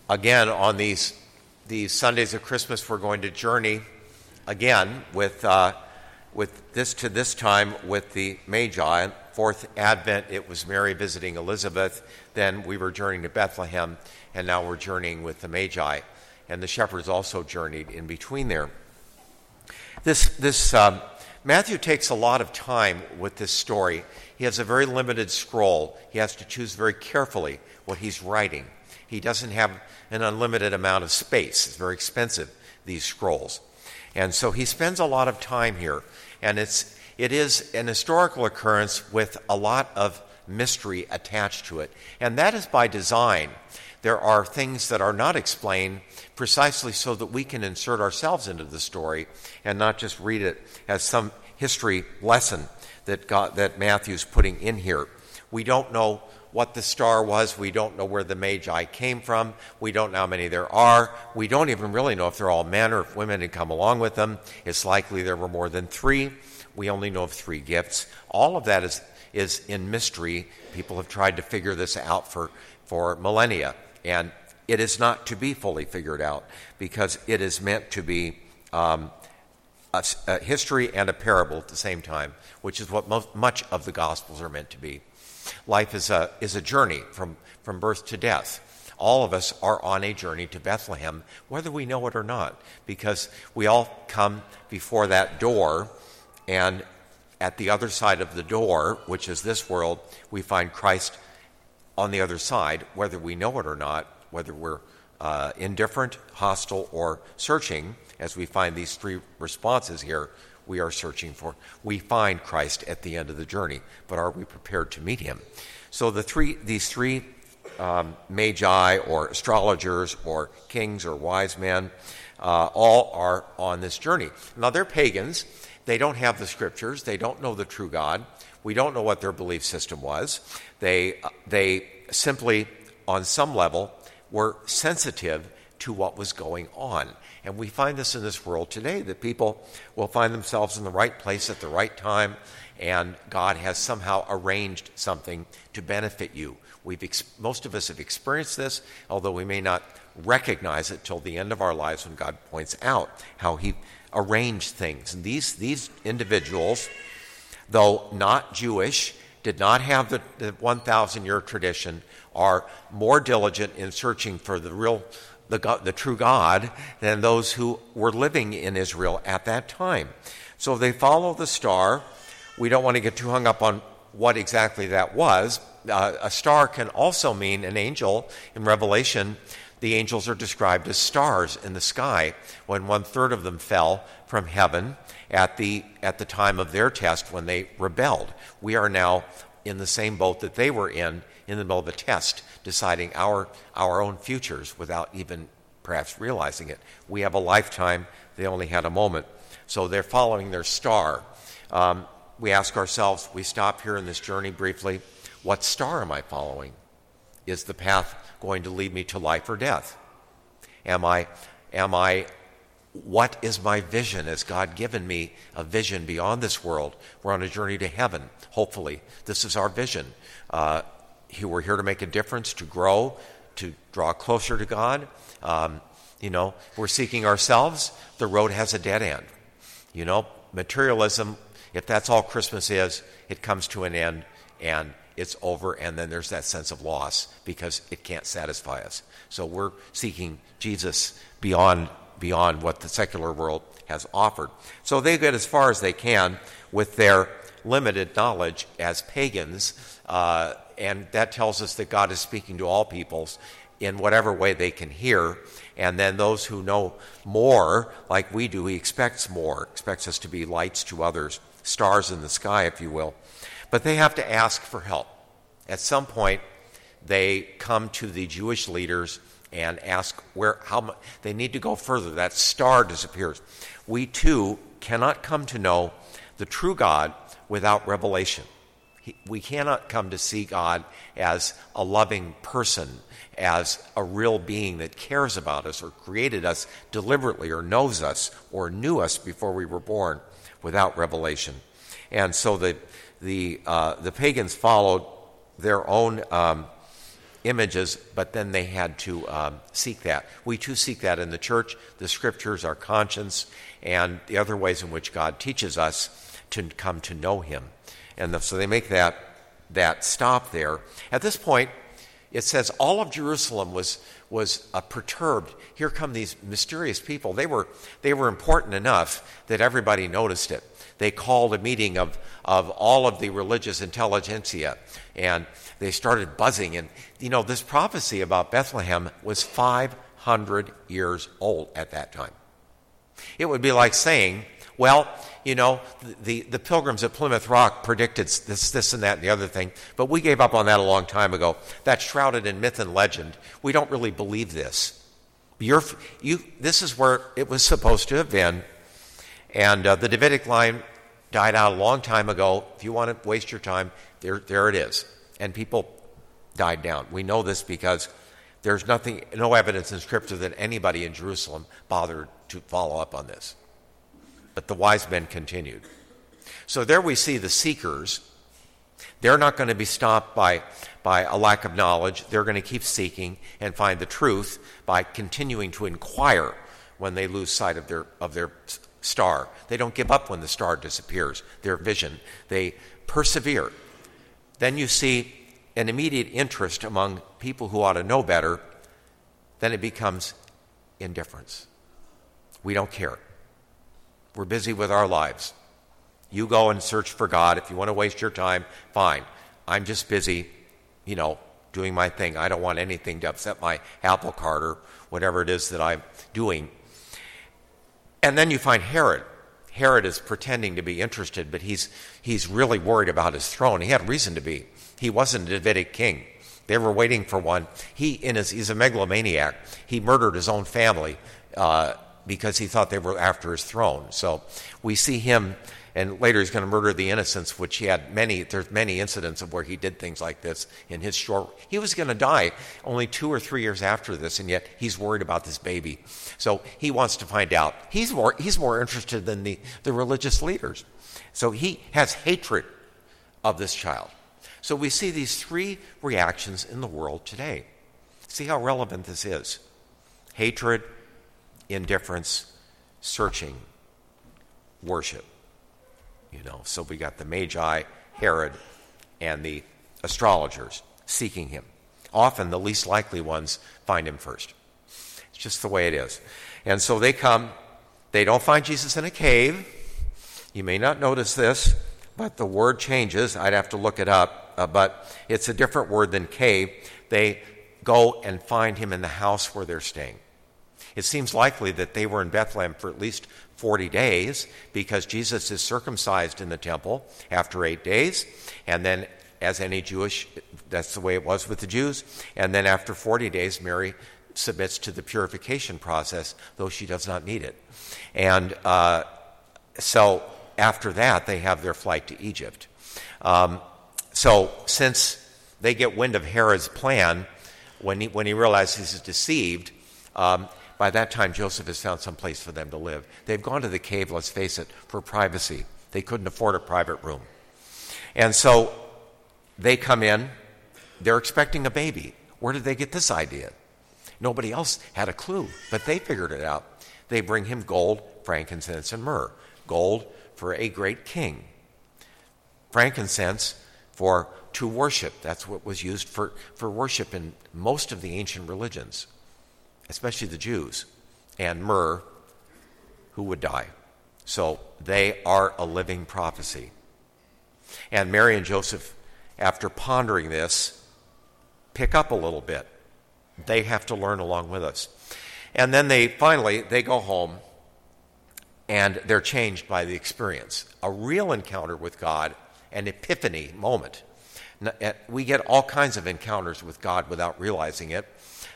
again, on these Sundays of Christmas, we're going to journey again with this time with the Magi. Fourth Advent, it was Mary visiting Elizabeth. Then we were journeying to Bethlehem, and now we're journeying with the Magi. And the shepherds also journeyed in between there. Matthew takes a lot of time with this story. He has a very limited scroll. He has to choose very carefully what he's writing. He doesn't have an unlimited amount of space. It's very expensive, these scrolls. And so he spends a lot of time here. And it is an historical occurrence with a lot of mystery attached to it. And that is by design. There are things that are not explained precisely so that we can insert ourselves into the story and not just read it as some history lesson that Matthew's putting in here. We don't know what the star was. We don't know where the Magi came from. We don't know how many there are. We don't even really know if they're all men or if women had come along with them. It's likely there were more than 3. We only know of 3 gifts. All of that is in mystery. People have tried to figure this out for millennia. And it is not to be fully figured out because it is meant to be a history and a parable at the same time, which is what much of the Gospels are meant to be. Life is a journey from birth to death. All of us are on a journey to Bethlehem, whether we know it or not, because we all come before that door, and at the other side of the door, which is this world, we find Christ on the other side, whether we know it or not, whether we're indifferent, hostile, or searching, as we find these 3 responses here, we are searching for. We find Christ at the end of the journey, but are we prepared to meet him? So these three magi or astrologers or kings or wise men all are on this journey. Now they're pagans. They don't have the scriptures. They don't know the true God. We don't know what their belief system was. They simply, on some level, were sensitive to what was going on. And we find this in this world today, that people will find themselves in the right place at the right time, and God has somehow arranged something to benefit you. Most of us have experienced this, although we may not recognize it till the end of our lives when God points out how he arranged things. And these individuals, though not Jewish, did not have the 1,000-year tradition, are more diligent in searching for the true God than those who were living in Israel at that time. So they follow the star. We don't want to get too hung up on what exactly that was. A star can also mean an angel. In Revelation, the angels are described as stars in the sky when 1/3 of them fell from heaven at the time of their test when they rebelled. We are now in the same boat that they were in the middle of a test, deciding our own futures without even perhaps realizing it. We have a lifetime. They only had a moment. So they're following their star. We ask ourselves, we stop here in this journey briefly, what star am I following? Is the path going to lead me to life or death? What is my vision? Has God given me a vision beyond this world? We're on a journey to heaven, hopefully. This is our vision. We're here to make a difference, to grow, to draw closer to God. We're seeking ourselves. The road has a dead end. Materialism, if that's all Christmas is, it comes to an end and it's over, and then there's that sense of loss because it can't satisfy us. So we're seeking Jesus beyond what the secular world has offered. So they get as far as they can with their limited knowledge as pagans, and that tells us that God is speaking to all peoples in whatever way they can hear. And then those who know more, like we do, he expects more, expects us to be lights to others, stars in the sky, if you will. But they have to ask for help. At some point, they come to the Jewish leaders and ask how they need to go further. That star disappears. We too cannot come to know the true God without revelation. We cannot come to see God as a loving person, as a real being that cares about us or created us deliberately or knows us or knew us before we were born, without revelation. And so the pagans followed their own images, but then they had to seek that. We too seek that in the church, the scriptures, our conscience, and the other ways in which God teaches us to come to know him. And so they make that stop there. At this point, it says all of Jerusalem was perturbed. Here come these mysterious people. They were important enough that everybody noticed it. They called a meeting of all of the religious intelligentsia, and they started buzzing. And, this prophecy about Bethlehem was 500 years old at that time. It would be like saying, well, the pilgrims at Plymouth Rock predicted this and that and the other thing, but we gave up on that a long time ago. That's shrouded in myth and legend. We don't really believe this. This is where it was supposed to have been, and the Davidic line died out a long time ago. If you want to waste your time, there it is. And people died down. We know this because there's no evidence in Scripture that anybody in Jerusalem bothered to follow up on this. But the wise men continued. So there we see the seekers. They're not going to be stopped by a lack of knowledge. They're going to keep seeking and find the truth by continuing to inquire when they lose sight of their star. They don't give up when the star disappears, their vision. They persevere. Then you see an immediate interest among people who ought to know better. Then it becomes indifference. We don't care. We're busy with our lives. You go and search for God. If you want to waste your time, fine. I'm just busy, doing my thing. I don't want anything to upset my apple cart or whatever it is that I'm doing. And then you find Herod. Herod is pretending to be interested, but he's really worried about his throne. He had reason to be. He wasn't a Davidic king. They were waiting for one. He's a megalomaniac. He murdered his own family because he thought they were after his throne. So we see him, and later he's going to murder the innocents, which there's many incidents of where he did things like this in his he was going to die only 2 or 3 years after this, and yet he's worried about this baby. So he wants to find out. He's more interested than the religious leaders. So he has hatred of this child. So we see these 3 reactions in the world today. See how relevant this is. Hatred, indifference, searching, worship. So we got the Magi, Herod, and the astrologers seeking him. Often the least likely ones find him first. It's just the way it is. And so they come. They don't find Jesus in a cave. You may not notice this, but the word changes. I'd have to look it up, but it's a different word than cave. They go and find him in the house where they're staying. It seems likely that they were in Bethlehem for at least 40 days because Jesus is circumcised in the temple after 8 days. And then, as any Jewish, that's the way it was with the Jews. And then after 40 days, Mary submits to the purification process, though she does not need it. And so after that, they have their flight to Egypt. So since they get wind of Herod's plan, when he realizes he's deceived, by that time, Joseph has found some place for them to live. They've gone to the cave, let's face it, for privacy. They couldn't afford a private room. And so they come in. They're expecting a baby. Where did they get this idea? Nobody else had a clue, but they figured it out. They bring him gold, frankincense, and myrrh. Gold for a great king. Frankincense to worship. That's what was used for worship in most of the ancient religions, especially the Jews, and myrrh, who would die. So they are a living prophecy. And Mary and Joseph, after pondering this, pick up a little bit. They have to learn along with us. And then they go home, and they're changed by the experience. A real encounter with God, an epiphany moment. We get all kinds of encounters with God without realizing it.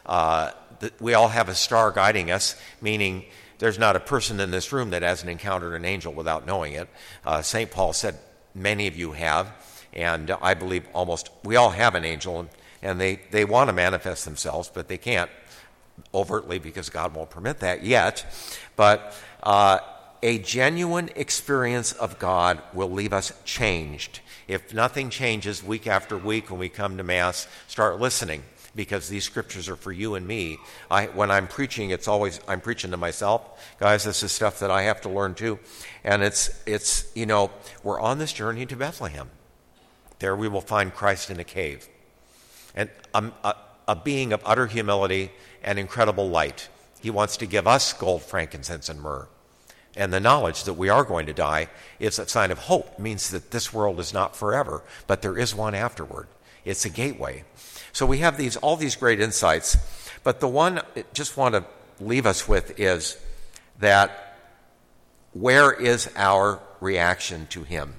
We all have a star guiding us, meaning there's not a person in this room that hasn't encountered an angel without knowing it. St. Paul said many of you have, and I believe we all have an angel, and they want to manifest themselves, but they can't overtly because God won't permit that yet. But a genuine experience of God will leave us changed. If nothing changes week after week when we come to Mass, start listening. because these scriptures are for you and me. When I'm preaching, I'm preaching to myself. Guys, this is stuff that I have to learn too. And it's we're on this journey to Bethlehem. There we will find Christ in a cave. And a being of utter humility and incredible light. He wants to give us gold, frankincense, and myrrh. And the knowledge that we are going to die is a sign of hope. It means that this world is not forever, but there is one afterward. It's a gateway. So we have all these great insights. But the one I just want to leave us with is that where is our reaction to him?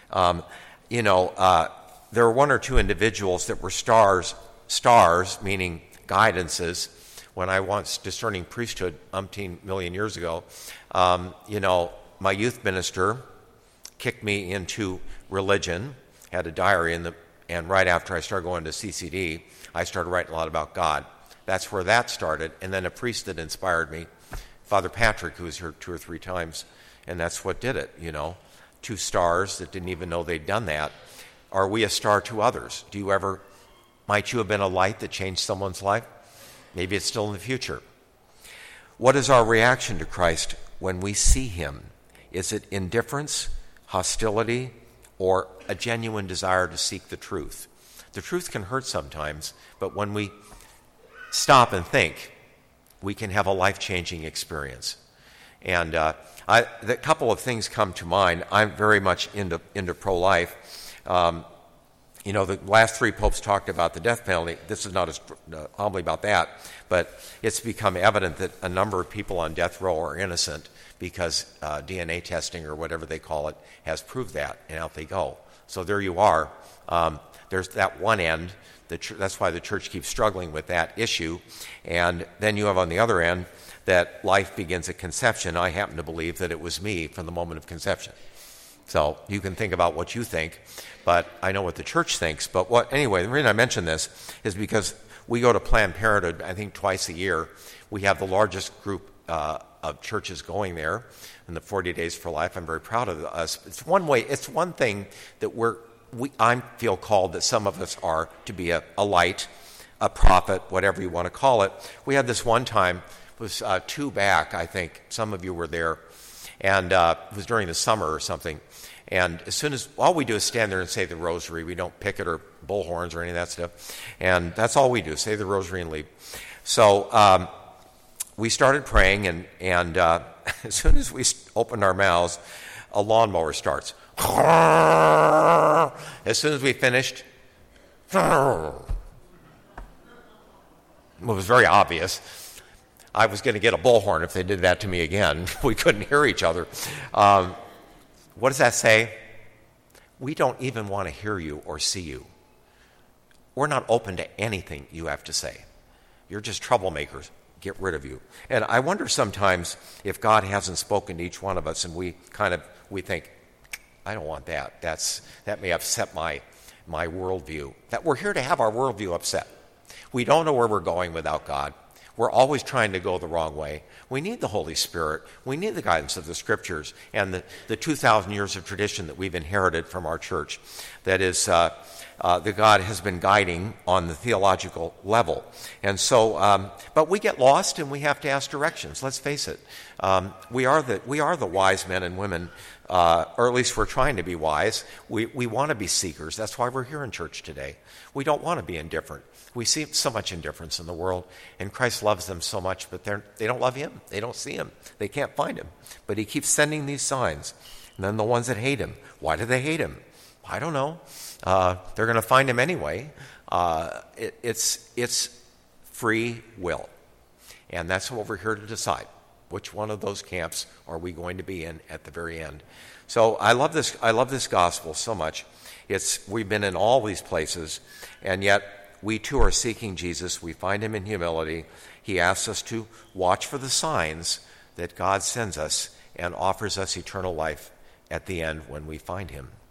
There were one or two individuals that were stars, meaning guidances. When I was discerning priesthood umpteen million years ago, my youth minister kicked me into religion, had a diary, and right after I started going to CCD, I started writing a lot about God. That's where that started. And then a priest that inspired me, Father Patrick, who was here 2 or 3 times, and that's what did it, 2 stars that didn't even know they'd done that. Are we a star to others? Might you have been a light that changed someone's life? Maybe it's still in the future. What is our reaction to Christ when we see him? Is it indifference, hostility, or a genuine desire to seek the truth? The truth can hurt sometimes, but when we stop and think, we can have a life-changing experience. And a couple of things come to mind. I'm very much into pro-life. The last 3 popes talked about the death penalty. This is not as humbly about that, but it's become evident that a number of people on death row are innocent because DNA testing or whatever they call it has proved that, and out they go. So there you are. There's that one end. That's why the church keeps struggling with that issue. And then you have on the other end that life begins at conception. I happen to believe that it was me from the moment of conception. So you can think about what you think, but I know what the church thinks. But anyway, the reason I mention this is because we go to Planned Parenthood, I think, twice a year. We have the largest group of churches going there in the 40 Days for Life. I'm very proud of us. It's one thing that I feel called that some of us are to be a light, a prophet, whatever you want to call it. We had this one time, it was 2 back, I think. Some of you were there. And it was during the summer or something. And all we do is stand there and say the rosary. We don't picket or bullhorns or any of that stuff. And that's all we do, say the rosary and leave. So we started praying, and as soon as we opened our mouths, a lawnmower starts. As soon as we finished, it was very obvious. I was going to get a bullhorn if they did that to me again. We couldn't hear each other. What does that say? We don't even want to hear you or see you. We're not open to anything you have to say. You're just troublemakers. Get rid of you. And I wonder sometimes if God hasn't spoken to each one of us and we think, I don't want that. That may upset my worldview. That we're here to have our worldview upset. We don't know where we're going without God. We're always trying to go the wrong way. We need the Holy Spirit. We need the guidance of the Scriptures and the 2,000 years of tradition that we've inherited from our church. That is, that God has been guiding on the theological level. And so, but we get lost and we have to ask directions. Let's face it. We are the wise men and women, or at least we're trying to be wise. We want to be seekers. That's why we're here in church today. We don't want to be indifferent. We see so much indifference in the world, and Christ loves them so much, but they don't love him. They don't see him. They can't find him. But he keeps sending these signs. And then the ones that hate him, why do they hate him? I don't know. They're going to find him anyway. It's free will. And that's what we're here to decide. Which one of those camps are we going to be in at the very end? So I love this gospel so much. We've been in all these places, and yet we too are seeking Jesus. We find him in humility. He asks us to watch for the signs that God sends us and offers us eternal life at the end when we find him.